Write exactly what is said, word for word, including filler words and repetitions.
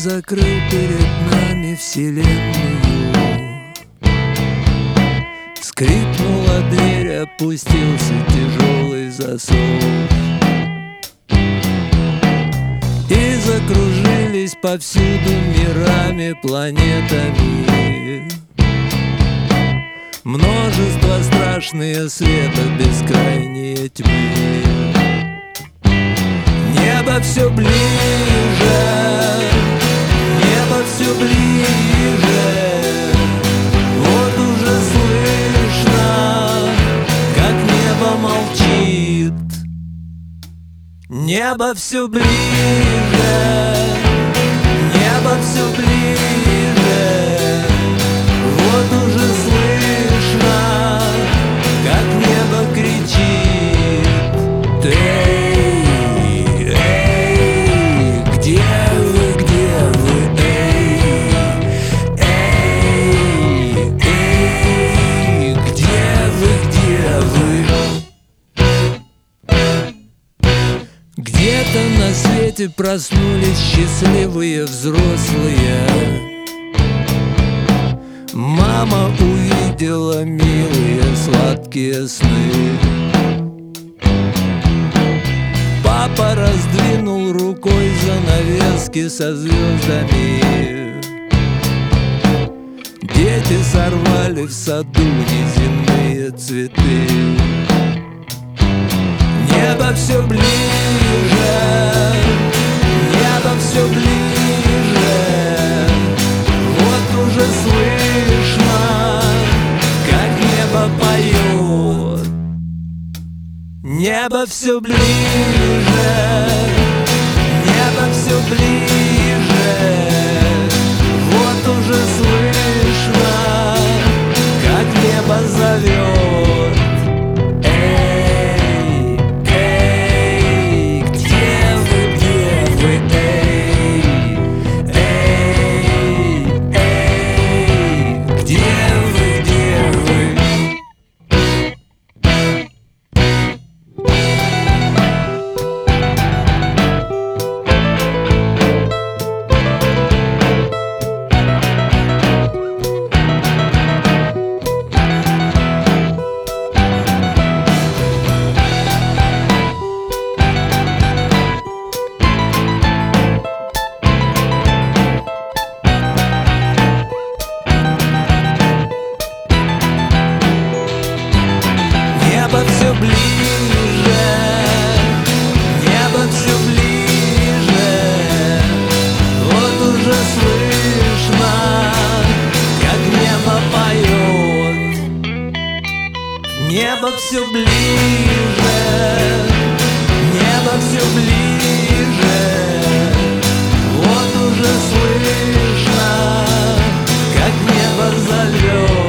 закрыл перед нами вселенную. Скрипнула дверь, опустился тяжелый засов, и закружились повсюду мирами, планетами множество страшные света в бескрайней тьме. Небо все ближе, небо все ближе. Вот уже слышно, как небо молчит. Небо все ближе, небо все ближе. Вот уже слышно, как небо кричит. Эй, эй, где вы, где вы, эй, эй, эй, где вы, где вы? Где-то на свете проснулись счастливые взрослые. Мама увидела милые сладкие сны. Папа раздвинул рукой занавески со звездами. Дети сорвали в саду неземные цветы. Небо все ближе, небо все ближе. Вот уже слышно, как небо поет. Небо все ближе, небо все ближе. Вот уже слышно, как небо зовет. Эй, эй, где вы, где вы, эй, эй, эй, где вы, где вы? Небо все ближе, небо все ближе. Вот уже слышно, как небо поет. Небо все ближе, небо все ближе. Вот уже слышно, как небо зовет.